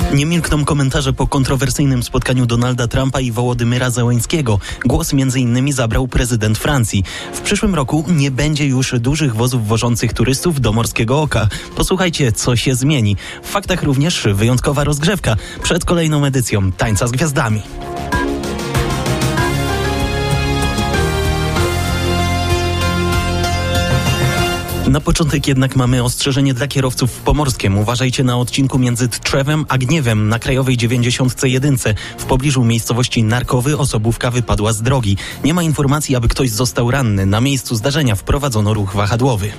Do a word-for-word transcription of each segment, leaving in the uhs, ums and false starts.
Nie milkną komentarze po kontrowersyjnym spotkaniu Donalda Trumpa i Wołodymyra Zełenskiego. Głos między innymi zabrał prezydent Francji. W przyszłym roku nie będzie już dużych wozów wożących turystów do Morskiego Oka. Posłuchajcie, co się zmieni. W faktach również wyjątkowa rozgrzewka przed kolejną edycją Tańca z Gwiazdami. Na początek jednak mamy ostrzeżenie dla kierowców w Pomorskiem. Uważajcie na odcinku między Tczewem a Gniewem na Krajowej dziewięćdziesiąt jeden. W pobliżu miejscowości Narkowy osobówka wypadła z drogi. Nie ma informacji, aby ktoś został ranny. Na miejscu zdarzenia wprowadzono ruch wahadłowy.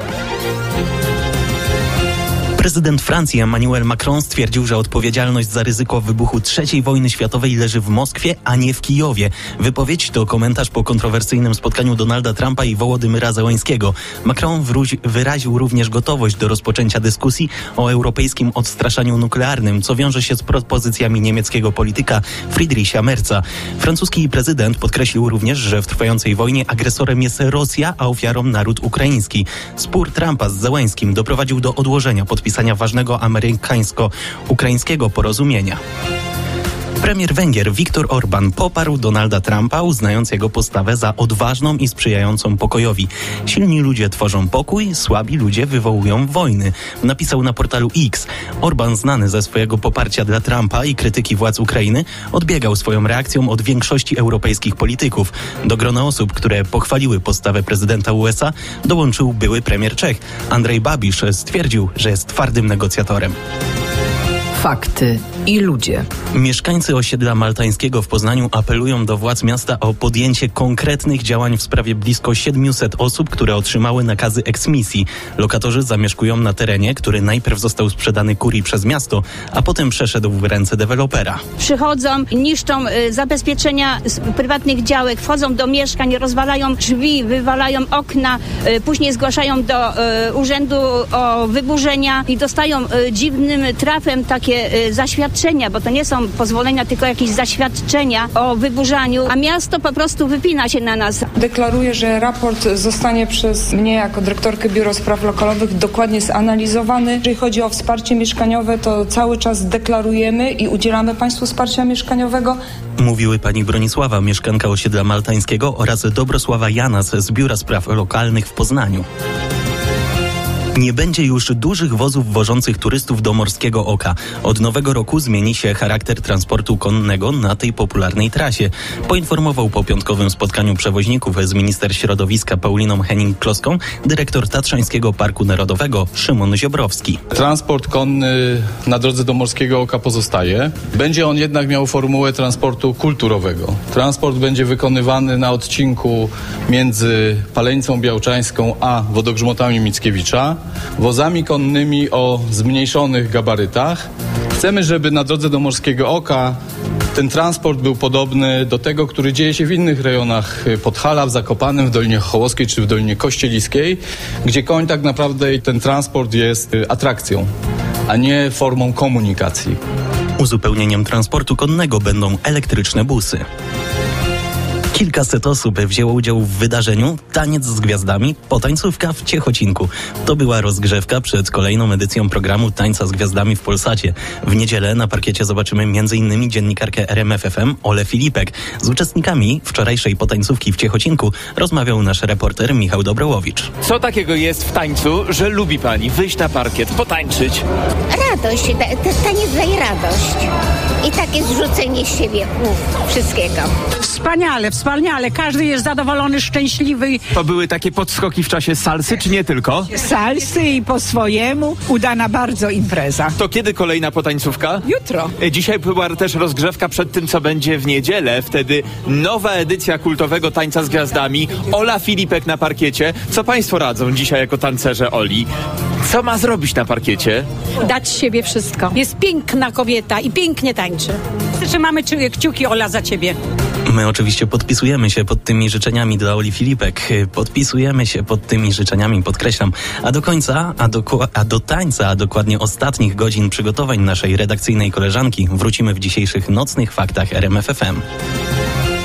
Prezydent Francji Emmanuel Macron stwierdził, że odpowiedzialność za ryzyko wybuchu trzeciej wojny światowej leży w Moskwie, a nie w Kijowie. Wypowiedź to komentarz po kontrowersyjnym spotkaniu Donalda Trumpa i Wołodymyra Zełenskiego. Macron wróć, wyraził również gotowość do rozpoczęcia dyskusji o europejskim odstraszaniu nuklearnym, co wiąże się z propozycjami niemieckiego polityka Friedricha Merza. Francuski prezydent podkreślił również, że w trwającej wojnie agresorem jest Rosja, a ofiarą naród ukraiński. Spór Trumpa z Zełenskim doprowadził do odłożenia podpisania ważnego amerykańsko-ukraińskiego porozumienia. Premier Węgier Viktor Orbán poparł Donalda Trumpa, uznając jego postawę za odważną i sprzyjającą pokojowi. Silni ludzie tworzą pokój, słabi ludzie wywołują wojny, napisał na portalu X. Orbán, znany ze swojego poparcia dla Trumpa i krytyki władz Ukrainy, odbiegał swoją reakcją od większości europejskich polityków. Do grona osób, które pochwaliły postawę prezydenta U S A, dołączył były premier Czech. Andrzej Babiš stwierdził, że jest twardym negocjatorem. Fakty i ludzie. Mieszkańcy osiedla maltańskiego w Poznaniu apelują do władz miasta o podjęcie konkretnych działań w sprawie blisko siedmiuset osób, które otrzymały nakazy eksmisji. Lokatorzy zamieszkują na terenie, który najpierw został sprzedany kurii przez miasto, a potem przeszedł w ręce dewelopera. Przychodzą, niszczą y, zabezpieczenia z prywatnych działek, wchodzą do mieszkań, rozwalają drzwi, wywalają okna, y, później zgłaszają do y, urzędu o wyburzenia i dostają y, dziwnym trafem takie zaświadczenia, bo to nie są pozwolenia, tylko jakieś zaświadczenia o wyburzaniu, a miasto po prostu wypina się na nas. Deklaruję, że raport zostanie przez mnie jako dyrektorkę Biura Spraw Lokalowych dokładnie zanalizowany. Jeżeli chodzi o wsparcie mieszkaniowe, to cały czas deklarujemy i udzielamy Państwu wsparcia mieszkaniowego. Mówiły pani Bronisława, mieszkanka osiedla maltańskiego, oraz Dobrosława Janas z Biura Spraw Lokalnych w Poznaniu. Nie będzie już dużych wozów wożących turystów do Morskiego Oka. Od nowego roku zmieni się charakter transportu konnego na tej popularnej trasie. Poinformował po piątkowym spotkaniu przewoźników z minister środowiska Pauliną Henning-Kloską dyrektor Tatrzańskiego Parku Narodowego Szymon Ziobrowski. Transport konny na drodze do Morskiego Oka pozostaje. Będzie on jednak miał formułę transportu kulturowego. Transport będzie wykonywany na odcinku między Palenicą Białczańską a Wodogrzmotami Mickiewicza, wozami konnymi o zmniejszonych gabarytach. Chcemy, żeby na drodze do Morskiego Oka ten transport był podobny do tego, który dzieje się w innych rejonach Podhala, w Zakopanem, w Dolinie Chołowskiej czy w Dolinie Kościeliskiej, gdzie koń tak naprawdę i ten transport jest atrakcją, a nie formą komunikacji. Uzupełnieniem transportu konnego będą elektryczne busy. Kilkaset osób wzięło udział w wydarzeniu Taniec z Gwiazdami, potańcówka w Ciechocinku. To była rozgrzewka przed kolejną edycją programu Tańca z Gwiazdami w Polsacie. W niedzielę na parkiecie zobaczymy między innymi dziennikarkę R M F F M Olę Filipek. Z uczestnikami wczorajszej potańcówki w Ciechocinku rozmawiał nasz reporter Michał Dobrołowicz. Co takiego jest w tańcu, że lubi pani wyjść na parkiet, potańczyć? Radość, ta, ta, taniec daje radość i takie zrzucenie z siebie uf, wszystkiego. Wspaniale, wspaniale. Każdy jest zadowolony, szczęśliwy. To były takie podskoki w czasie salsy, czy nie tylko? Salsy i po swojemu. Udana bardzo impreza. To kiedy kolejna potańcówka? Jutro. Dzisiaj była też rozgrzewka przed tym, co będzie w niedzielę. Wtedy nowa edycja kultowego Tańca z Gwiazdami. Ola Filipek na parkiecie. Co państwo radzą dzisiaj jako tancerze Oli? Co ma zrobić na parkiecie? Dać siebie wszystko. Jest piękna kobieta i pięknie tańczy. Trzymamy kciuki, Ola, za ciebie. My oczywiście podpisujemy się pod tymi życzeniami dla Oli Filipek. Podpisujemy się pod tymi życzeniami, podkreślam. A do końca, a do, a do tańca, a dokładnie ostatnich godzin przygotowań naszej redakcyjnej koleżanki wrócimy w dzisiejszych nocnych faktach R M F F M.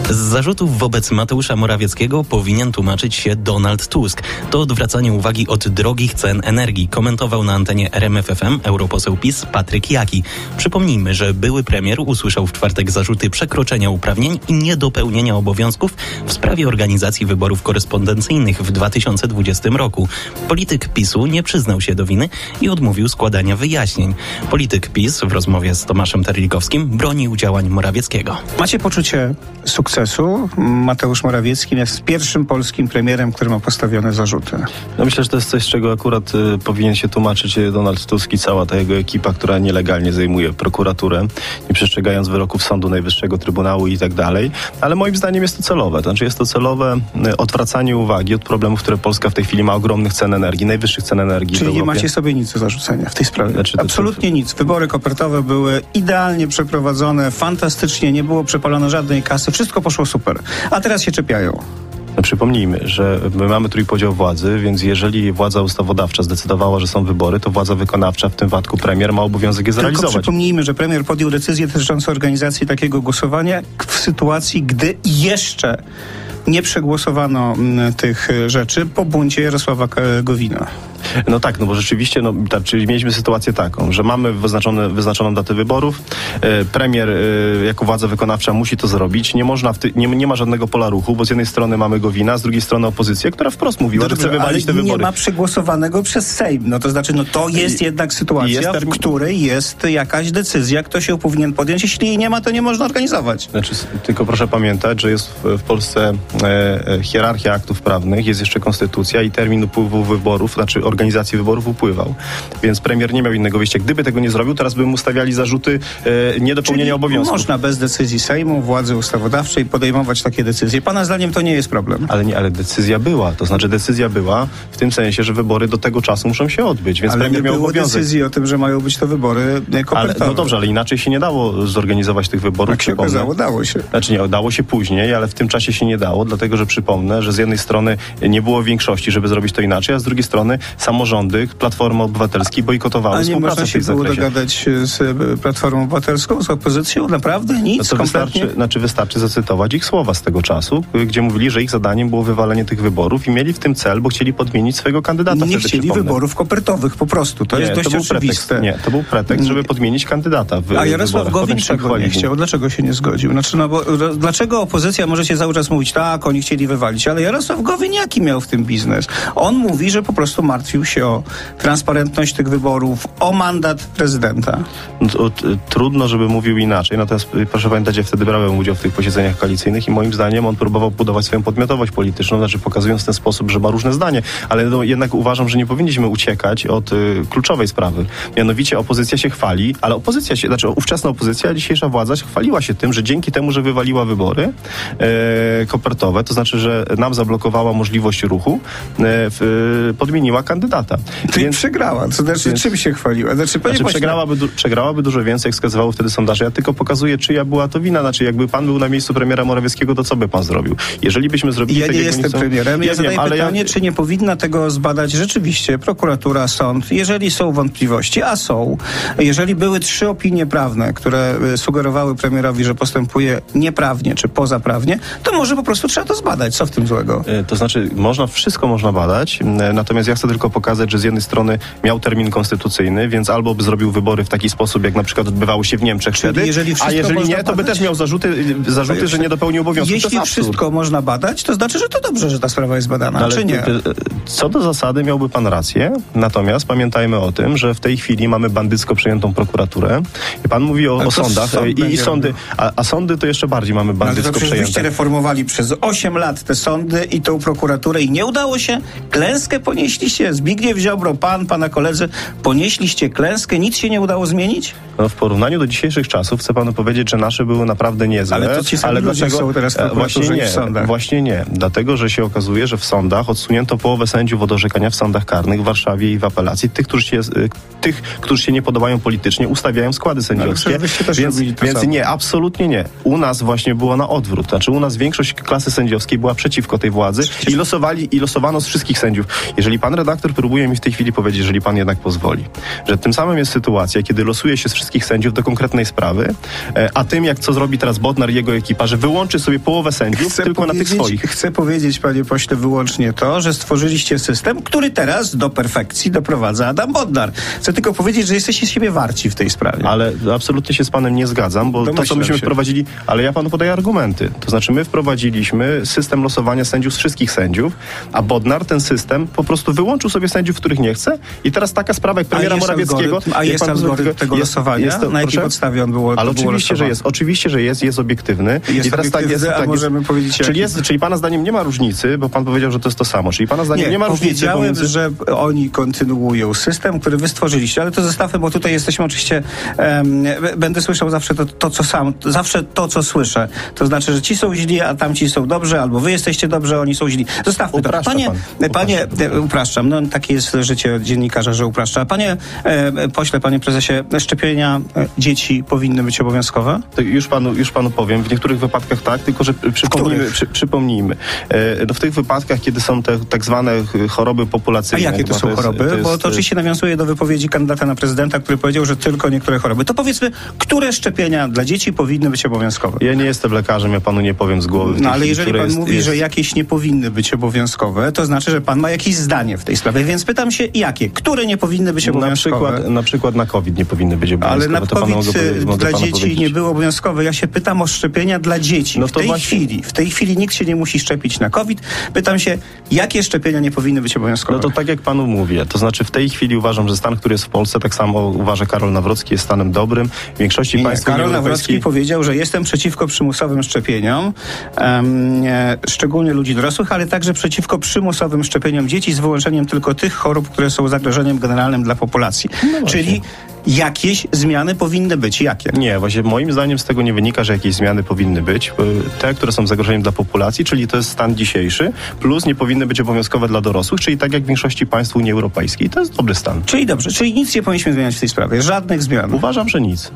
Z zarzutów wobec Mateusza Morawieckiego powinien tłumaczyć się Donald Tusk. To odwracanie uwagi od drogich cen energii, komentował na antenie R M F F M europoseł PiS Patryk Jaki. Przypomnijmy, że były premier usłyszał w czwartek zarzuty przekroczenia uprawnień i niedopełnienia obowiązków w sprawie organizacji wyborów korespondencyjnych w dwa tysiące dwudziestym roku. Polityk PiSu nie przyznał się do winy i odmówił składania wyjaśnień. Polityk PiS w rozmowie z Tomaszem Terlikowskim bronił działań Morawieckiego. Macie poczucie sukcesu? Mateusz Morawiecki jest pierwszym polskim premierem, który ma postawione zarzuty. No myślę, że to jest coś, z czego akurat y, powinien się tłumaczyć Donald Tusk i cała ta jego ekipa, która nielegalnie zajmuje prokuraturę, nie przestrzegając wyroków Sądu Najwyższego, Trybunału i tak dalej. Ale moim zdaniem jest to celowe. To znaczy jest to celowe y, odwracanie uwagi od problemów, które Polska w tej chwili ma, ogromnych cen energii, najwyższych cen energii Czyli w nie Europie. macie sobie nic do zarzucenia w tej sprawie? Znaczy, to Absolutnie to... nic. Wybory kopertowe były idealnie przeprowadzone, fantastycznie, nie było przepalone żadnej kasy, wszystko poszło super. A teraz się czepiają. No przypomnijmy, że my mamy trójpodział władzy, więc jeżeli władza ustawodawcza zdecydowała, że są wybory, to władza wykonawcza, w tym wypadku premier, ma obowiązek je zrealizować. Tylko przypomnijmy, że premier podjął decyzję dotyczącą organizacji takiego głosowania w sytuacji, gdy jeszcze nie przegłosowano m, tych rzeczy po buncie Jarosława Gowina. No tak, no bo rzeczywiście, no, tak, czyli mieliśmy sytuację taką, że mamy wyznaczone, wyznaczoną datę wyborów, e, premier e, jako władza wykonawcza musi to zrobić, nie można, w ty, nie, nie ma żadnego pola ruchu, bo z jednej strony mamy Gowina, z drugiej strony opozycję, która wprost mówiła, Dobrze, że chce wywalić te ale wybory. nie ma przegłosowanego przez Sejm. No to znaczy, no to jest I, jednak sytuacja, jest termin... w której jest jakaś decyzja, kto się powinien podjąć. Jeśli jej nie ma, to nie można organizować. Znaczy, tylko proszę pamiętać, że jest w, w Polsce e, e, hierarchia aktów prawnych, jest jeszcze konstytucja i termin upływu wyborów, znaczy organizacji wyborów upływał. Więc premier nie miał innego wyjścia. Gdyby tego nie zrobił, teraz by mu stawiali zarzuty e, niedopełnienia Czyli obowiązków. Można bez decyzji Sejmu, władzy ustawodawczej podejmować takie decyzje. Pana zdaniem to nie jest problem. Ale nie, ale decyzja była. To znaczy decyzja była w tym sensie, że wybory do tego czasu muszą się odbyć. Więc ale premier nie miał było obowiązek. decyzji o tym, że mają być to wybory kopertowe. Ale, no dobrze, ale inaczej się nie dało zorganizować tych wyborów. Jak się okazało, dało się. Znaczy nie, dało się później, ale w tym czasie się nie dało, dlatego że przypomnę, że z jednej strony nie było większości, żeby zrobić to inaczej, a z drugiej strony samorządy, Platformy Obywatelskiej bojkotowały a nie współpracę można się w tym było zakresie. dogadać z Platformą Obywatelską, z opozycją? Naprawdę nic? No to kompletnie? wystarczy, znaczy wystarczy zacytować ich słowa z tego czasu, gdzie mówili, że ich zadaniem było wywalenie tych wyborów i mieli w tym cel, bo chcieli podmienić swojego kandydata. Nie wtedy, chcieli przypomnę. wyborów kopertowych po prostu. To nie, jest dość to był oczywiste. Pretekst, nie, to był pretekst, żeby podmienić kandydata w A Jarosław wyborach. Gowin Potem czego nie chciał? Dlaczego się nie zgodził? Znaczy, no bo, ro, dlaczego opozycja może się cały czas mówić, tak, oni chcieli wywalić, ale Jarosław Gowin jaki miał w tym biznes? On mówi, że po prostu martwił się o transparentność tych wyborów, o mandat prezydenta. To, t, trudno, żeby mówił inaczej, natomiast proszę pamiętać, ja wtedy brałem udział w tych posiedzeniach koalicyjnych i moim zdaniem on próbował budować swoją podmiotowość polityczną, znaczy pokazując w ten sposób, że ma różne zdanie, ale no, jednak uważam, że nie powinniśmy uciekać od y, kluczowej sprawy. Mianowicie opozycja się chwali, ale opozycja się, znaczy ówczesna opozycja, dzisiejsza władza chwaliła się tym, że dzięki temu, że wywaliła wybory e, kopertowe, to znaczy, że nam zablokowała możliwość ruchu, e, w, podmieniła kandydata. Czyli Więc, przegrała. To znaczy, więc, czym się chwaliła? Znaczy, panie znaczy pośle, przegrałaby, du, przegrałaby dużo więcej, jak wskazywały wtedy sondaże. Ja tylko pokazuję, czyja była to wina. Znaczy, jakby pan był na miejscu premiera Morawieckiego, to co by pan zrobił? Jeżeli byśmy zrobili... Ja tak, nie jak jestem oni są, premierem. Ja, ja zadaję wiem, ale pytanie, ja... czy nie powinna tego zbadać rzeczywiście prokuratura, sąd, jeżeli są wątpliwości, a są. Jeżeli były trzy opinie prawne, które sugerowały premierowi, że postępuje nieprawnie czy pozaprawnie, to może po prostu trzeba to zbadać. Co w tym złego? To znaczy, można, wszystko można badać, natomiast ja chcę tylko pokazać, że z jednej strony miał termin konstytucyjny, więc albo by zrobił wybory w taki sposób, jak na przykład odbywały się w Niemczech Czyli wtedy, jeżeli a jeżeli nie, to by badać? też miał zarzuty, zarzuty że nie dopełnił obowiązków. Jeśli wszystko można badać, to znaczy, że to dobrze, że ta sprawa jest badana, ale czy nie? Co do zasady miałby pan rację, natomiast pamiętajmy o tym, że w tej chwili mamy bandycko przejętą prokuraturę i pan mówi o, o sądach sąd i, i sądy, a, a sądy to jeszcze bardziej mamy bandycko przejęte. przejęte. Wyście reformowali przez osiem lat te sądy i tą prokuraturę i nie udało się. Klęskę ponieśliście. Zbigniew Ziobro, pan, pana koledzy, ponieśliście klęskę. Nic się nie udało zmienić? No, w porównaniu do dzisiejszych czasów chcę panu powiedzieć, że nasze były naprawdę niezłe. Ale to ci sami ale ludzie dlaczego są teraz w właśnie prokuraturze nie, i w sądach. Właśnie nie. Dlatego, że się okazuje, że w sądach odsunięto połowę sędziów od orzekania w sądach karnych w Warszawie i w apelacji. Tych, którzy się, tych, którzy się nie podobają politycznie, ustawiają składy sędziowskie. No, więc więc nie, absolutnie nie. U nas właśnie było na odwrót. Znaczy u nas większość klasy sędziowskiej była przeciwko tej władzy i losowali i losowano z wszystkich sędziów. Jeżeli pan redaktor redaktor próbuje mi w tej chwili powiedzieć, jeżeli pan jednak pozwoli, że tym samym jest sytuacja, kiedy losuje się z wszystkich sędziów do konkretnej sprawy, a tym, jak co zrobi teraz Bodnar i jego ekipa, że wyłączy sobie połowę sędziów chcę tylko na tych swoich. Chcę powiedzieć, panie pośle, wyłącznie to, że stworzyliście system, który teraz do perfekcji doprowadza Adam Bodnar. Chcę tylko powiedzieć, że jesteście siebie warci w tej sprawie. Ale absolutnie się z panem nie zgadzam, bo Domyślam to, co myśmy się. wprowadzili, ale ja panu podaję argumenty. To znaczy, my wprowadziliśmy system losowania sędziów z wszystkich sędziów, a Bodnar ten system po prostu wyłączył sobie sędziów, których nie chce i teraz taka sprawa jak premiera a Morawieckiego... Algorytm, a jest algorytm tego jest, losowania? Jest to, na jakiej podstawie on było Ale to było oczywiście, że jest. Oczywiście, że jest. Jest obiektywny. Jest I teraz obiektywny, tak jest, a tak możemy jest, powiedzieć... Czyli, jest, czyli pana zdaniem nie ma różnicy, bo pan powiedział, że to jest to samo. Czyli pana zdaniem nie, nie ma różnicy powiedziałem, pomiędzy... że oni kontynuują system, który wy stworzyliście, ale to zostawmy, bo tutaj jesteśmy oczywiście... Um, będę słyszał zawsze to, to, co sam, zawsze to, co słyszę. To znaczy, że ci są źli, a tamci są dobrzy, albo wy jesteście dobrzy, a oni są źli. Zostawmy Upraszcza to. Panie, pan. panie e, upraszczam. No, takie jest życie dziennikarza, że upraszcza. Panie e, pośle, panie prezesie, szczepienia e, dzieci powinny być obowiązkowe? To już panu, już panu powiem. W niektórych wypadkach tak, tylko że przypomnijmy. Przy, przypomnijmy. E, no w tych wypadkach, kiedy są te tak zwane choroby populacyjne. A jakie to są to jest, choroby? to jest, bo to oczywiście nawiązuje do wypowiedzi kandydata na prezydenta, który powiedział, że tylko niektóre choroby. To powiedzmy, które szczepienia dla dzieci powinny być obowiązkowe? Ja nie jestem lekarzem, ja panu nie powiem z głowy. No ale jeżeli pan jest, mówi, jest... że jakieś nie powinny być obowiązkowe, to znaczy, że pan ma jakieś zdanie w tej sprawie, więc pytam się, jakie? Które nie powinny być obowiązkowe? Na przykład, na przykład na COVID nie powinny być obowiązkowe. Ale na to COVID mogę, mogę dla dzieci powiedzieć. nie było obowiązkowe. Ja się pytam o szczepienia dla dzieci. No w tej właśnie... chwili. W tej chwili nikt się nie musi szczepić na COVID. Pytam się, jakie szczepienia nie powinny być obowiązkowe? No to tak jak panu mówię, to znaczy w tej chwili uważam, że stan, który jest w Polsce, tak samo uważa Karol Nawrocki, jest stanem dobrym. W większości nie, państw Karol Unii Nawrocki powiedział, że jestem przeciwko przymusowym szczepieniom, um, e, szczególnie ludzi dorosłych, ale także przeciwko przymusowym szczepieniom dzieci z wyłączeniem tylko tych chorób, które są zagrożeniem generalnym dla populacji. No czyli jakieś zmiany powinny być. Jakie? Nie, właśnie moim zdaniem z tego nie wynika, że jakieś zmiany powinny być. Te, które są zagrożeniem dla populacji, czyli to jest stan dzisiejszy, plus nie powinny być obowiązkowe dla dorosłych, czyli tak jak w większości państw Unii Europejskiej. To jest dobry stan. Czyli dobrze, czyli nic nie powinniśmy zmieniać w tej sprawie. Żadnych zmian. Uważam, że nic.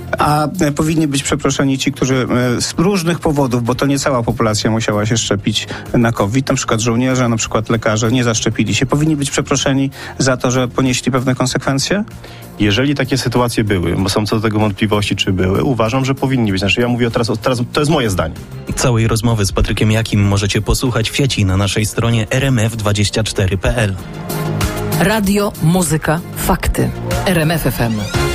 A e, powinni być przeproszeni ci, którzy e, z różnych powodów, bo to nie cała populacja musiała się szczepić na COVID, na przykład żołnierze, na przykład lekarze nie zaszczepili się. Powinni być przeproszeni za to, że ponieśli pewne konsekwencje? Jeżeli takie sytuacje były, bo są co do tego wątpliwości, czy były, uważam, że powinni być. Znaczy ja mówię teraz, teraz to jest moje zdanie. Całej rozmowy z Patrykiem Jakim możecie posłuchać w sieci na naszej stronie r m f dwadzieścia cztery kropka p l. Radio, muzyka, fakty. R M F F M.